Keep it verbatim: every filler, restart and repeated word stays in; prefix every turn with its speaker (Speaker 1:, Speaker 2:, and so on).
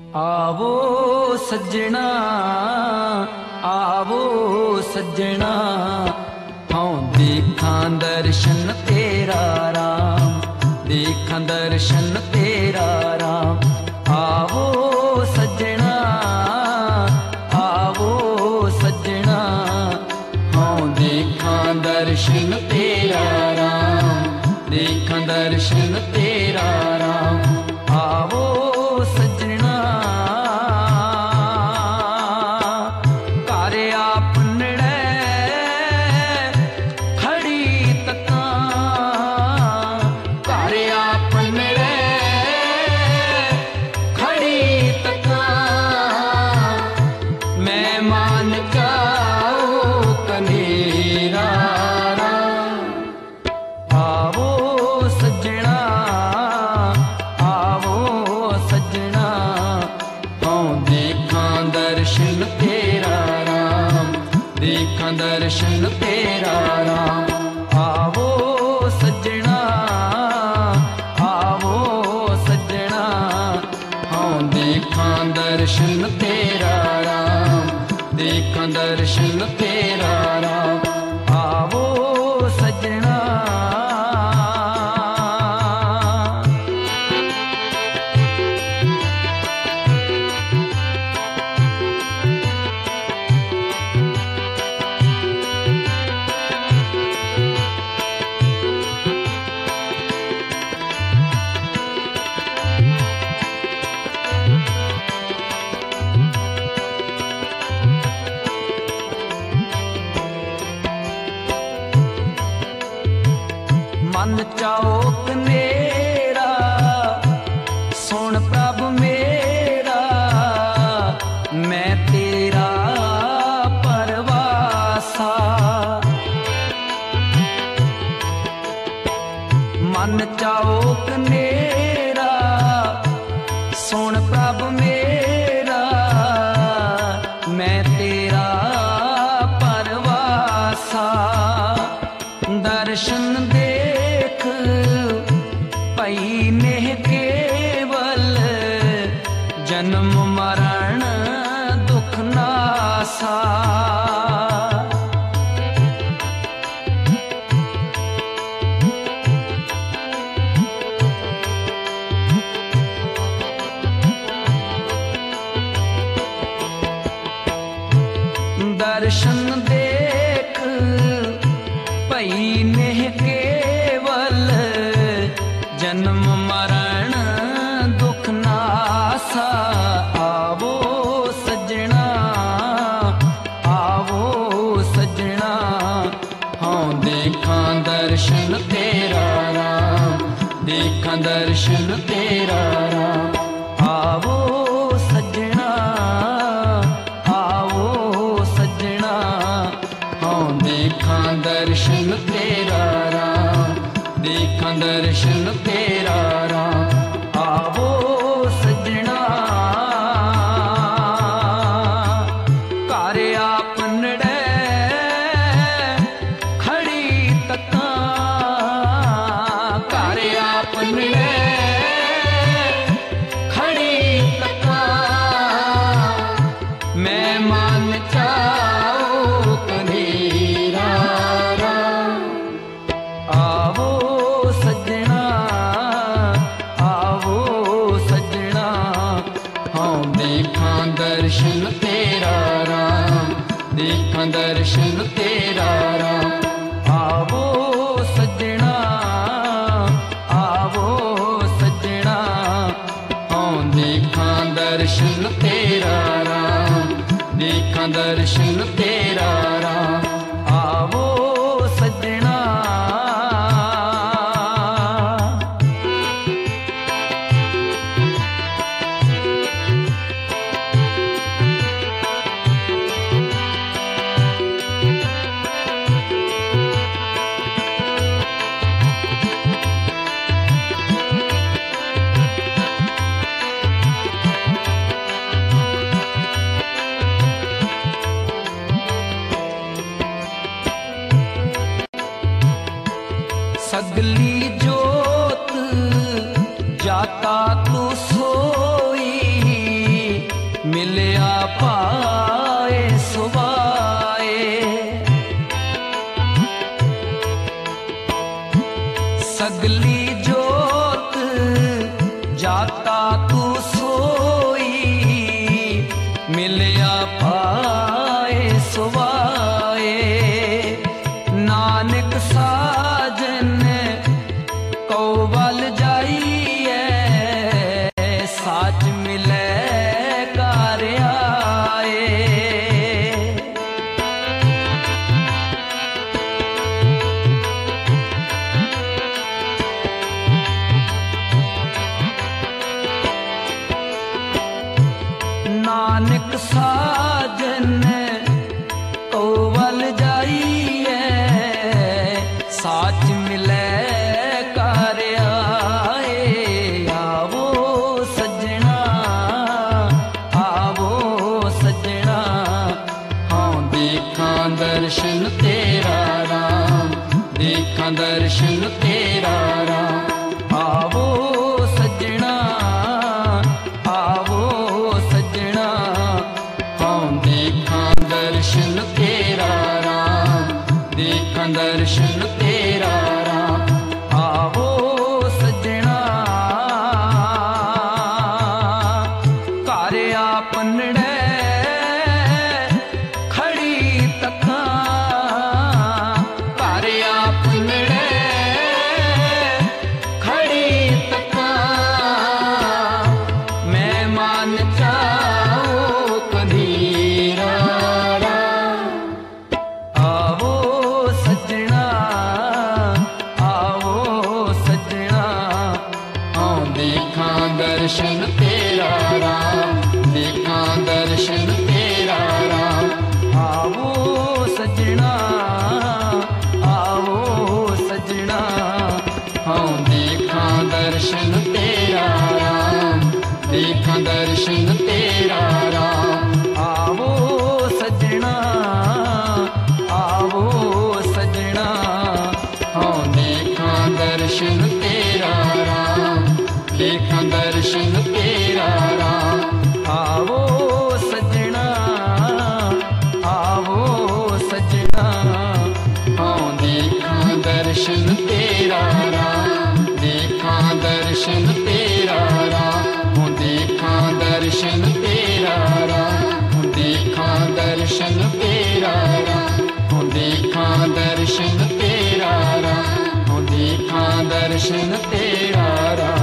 Speaker 1: आवो सज्जणा आवो सज्जणा हाँ देखा दर्शन तेरा राम, देखा दर्शन तेरा राम। आवो सज्जणा आवो सज्जणा हाँ देखा दर्शन तेरा राम, देखा दर्शन तेरा राम। आवो सज्जणा कार्य आपनड़े खड़ी तका, कार्य आपनड़े खड़ी तका मैं मान जाओ कनेरा राम। आवो सज्जणा आवो सज्जणा हाँ देखा दर्शन तेरा राम, देखा दर्शन तेरा राम। आवो सज्जणा आवो सज्जणा हाँ देखा दर्शन तेरा राम, देखा दर्शन तेरा राम। आवो सज्जणा मन चाओ कनेरा सुन प्रभ मेरा, मैं तेरा परवासा। मन चाओ कनेरा सुन प्रभ मेरा, मैं तेरा परवासा। दर्शन देख पई ने केवल, जन्म मरण दुख नासा। दर्शन देख पई ने केवल, जन्म मरण दुख नासा। आवो सज्जणा आवो सज्जणा हाँ देखा दर्शन तेरा राम, देखा दर्शन तेरा राम। आवो सज्जणा आवो सज्जणा हाँ देखा दर्शन तेरा राम, देखा दर्शन तेरा राम। आवो सज्जणा कार्य आपनड़े खड़ी तका, कार्य आपनड़े खड़ी तका मैं मान जाओ कनेरा राम। आवो सज्जणा आवो सज्जणा हाँ देखा दर्शन तेरा राम, देखा दर्शन तेरा राम। आवो सज्जणा आवो सज्जणा हाँ देखा दर्शन तेरा राम, देखा दर्शन तेरा राम। आवो सज्जणा सगली जोत जाता तू सोई, मिलया पाए सुवाए। नानक साजन कौवल जाइए, साच मिले कार आए। नानक साजन कौवल जाइए, साच मिले कार आए। आवो सजना आवो सजना, हाँ देखा दर्शन तेरा राम, देखा दर्शन तेरा राम। आवो सजना आवो सजना, हाँ देखा दर्शन तेरा राम, देखा दर्शन तेरा राम। आवो सजना कार आपनड़े खड़ी तका, कार आपनड़े खड़ी तका। मैं मान चाओ कधीरा, आवो सजना आवो सजना, हाँ देखा दर्शन तेरा राम, देखा दर्शन तेरा राम। आवो सजना आवो सजना, हाँ देखा दर्शन तेरा राम, देखा दर्शन तेरा राम। आवो सजना आवो सजना, हाँ देखा दर्शन तेरा राम, देखा दर्शन तेरा राम। आवो सजना आवो सजना, हाँ देखा दर्शन तेरा राम, देखा दर्शन तेरा राम। हाँ देखा दर्शन तेरा राम, हाँ देखा दर्शन तेरा राम। हाँ देखा दर्शन तेरा राम, हाँ देखा दर्शन तेरा राम।